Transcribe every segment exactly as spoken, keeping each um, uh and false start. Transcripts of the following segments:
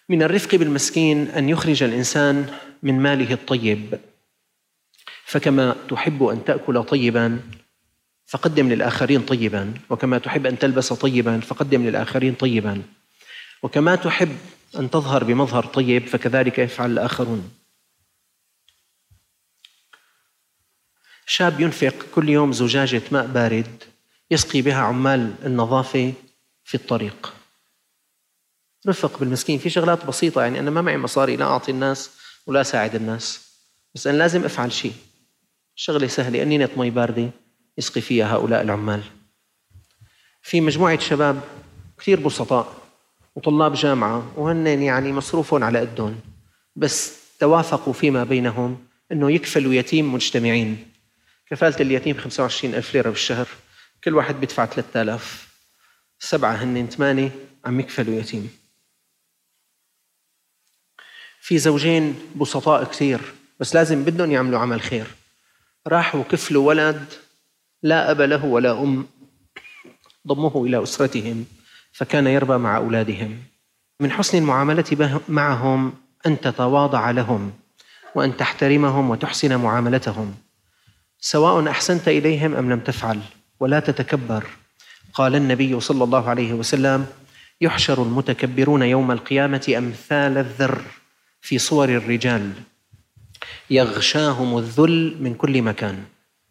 من الرفق بالمسكين أن يخرج الإنسان من ماله الطيب، فكما تحب أن تأكل طيباً فقدم للآخرين طيباً، وكما تحب أن تلبس طيباً فقدم للآخرين طيباً، وكما تحب أن تظهر بمظهر طيب فكذلك يفعل الآخرون. شاب ينفق كل يوم زجاجة ماء بارد يسقي بها عمال النظافة في الطريق. رفق بالمسكين في شغلات بسيطة، يعني أنا ما معي مصاري لا أعطي الناس ولا أساعد الناس، بس أنا لازم أفعل شيء. شغلة سهلة، أنينة مي باردة يسقي فيها هؤلاء العمال. في مجموعة شباب كثير بسطاء وطلاب جامعة وهن يعني مصروفهم على قدهم، بس توافقوا فيما بينهم أنه يكفلوا يتيم مجتمعين. كفالة اليتيم خمسة وعشرين ألف ليرة بالشهر، كل واحد بيدفع ثلاثة آلاف، سبعة هن ثمانية عم يكفلوا يتيم. في زوجين بسطاء كثير بس لازم بدهم يعملوا عمل خير، راحوا كفلوا ولد لا أب له ولا أم، ضموه إلى أسرتهم فكان يربى مع أولادهم. من حسن المعاملة معهم أن تتواضع لهم وأن تحترمهم وتحسن معاملتهم، سواء أحسنت إليهم أم لم تفعل، ولا تتكبر. قال النبي صلى الله عليه وسلم: يحشر المتكبرون يوم القيامة أمثال الذر في صور الرجال يغشاهم الذل من كل مكان.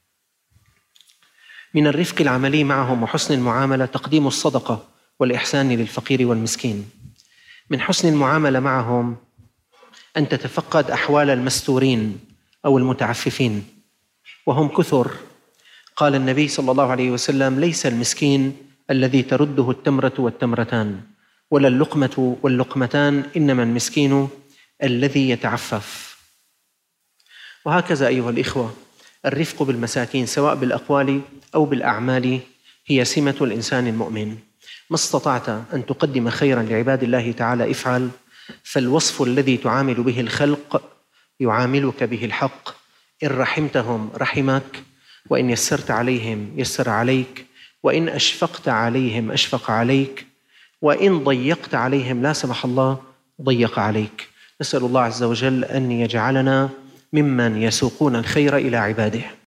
من الرفق العملي معهم وحسن المعاملة تقديم الصدقة والإحسان للفقير والمسكين. من حسن المعاملة معهم أن تتفقد أحوال المستورين أو المتعففين، وهم كثر. قال النبي صلى الله عليه وسلم: ليس المسكين الذي ترده التمرة والتمرتان ولا اللقمة واللقمتان، إنما المسكين الذي يتعفف. وهكذا أيها الإخوة، الرفق بالمساكين سواء بالأقوال أو بالأعمال هي سمة الإنسان المؤمن. ما استطعت أن تقدم خيراً لعباد الله تعالى افعل، فالوصف الذي تعامل به الخلق يعاملك به الحق. إن رحمتهم رحمك، وإن يسرت عليهم يسر عليك، وإن أشفقت عليهم أشفق عليك، وإن ضيقت عليهم لا سمح الله ضيق عليك. نسأل الله عز وجل أن يجعلنا ممن يسوقون الخير إلى عباده.